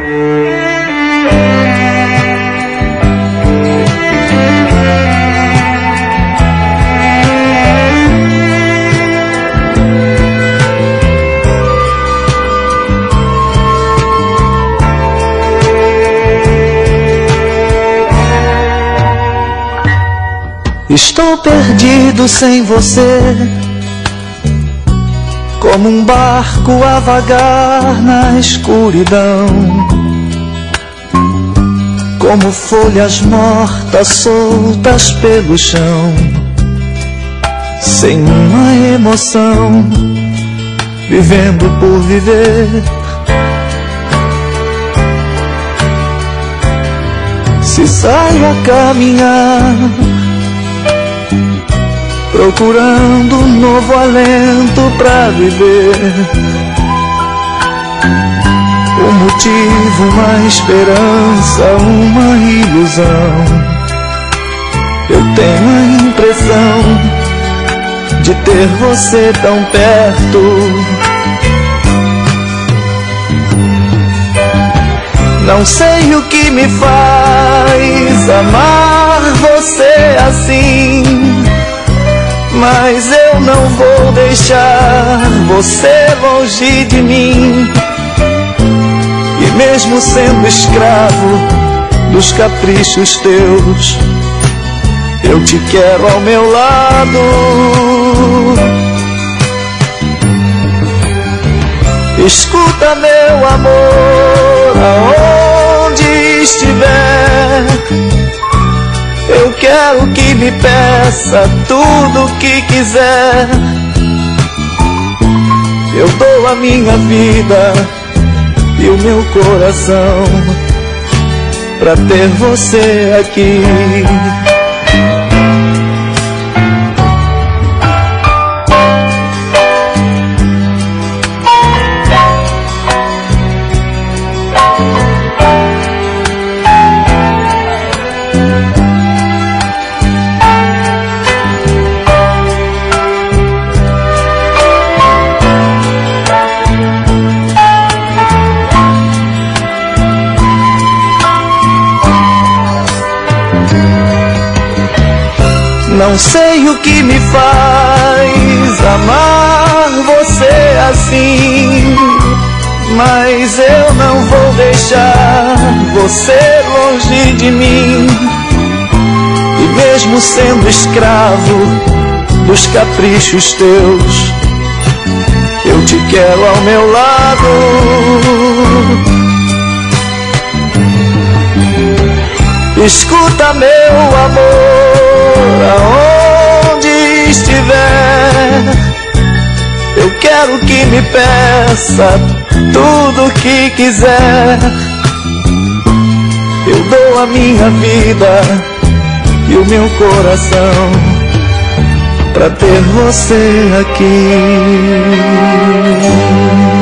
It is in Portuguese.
Estou perdido sem você, como um barco a vagar na escuridão, como folhas mortas soltas pelo chão, sem uma emoção, vivendo por viver. Se saio a caminhar, procurando um novo alento pra viver, um motivo, uma esperança, uma ilusão. Eu tenho a impressão de ter você tão perto. Não sei o que me faz amar você assim, mas eu não vou deixar você longe de mim. E mesmo sendo escravo dos caprichos teus, eu te quero ao meu lado. Escuta, meu amor, aonde estiver, eu quero que me peça tudo o que quiser. Eu dou a minha vida e o meu coração pra ter você aqui. Não sei o que me faz amar você assim, mas eu não vou deixar você longe de mim. E mesmo sendo escravo dos caprichos teus, eu te quero ao meu lado. Escuta, meu amor, aonde estiver, eu quero que me peça tudo o que quiser. Eu dou a minha vida e o meu coração pra ter você aqui.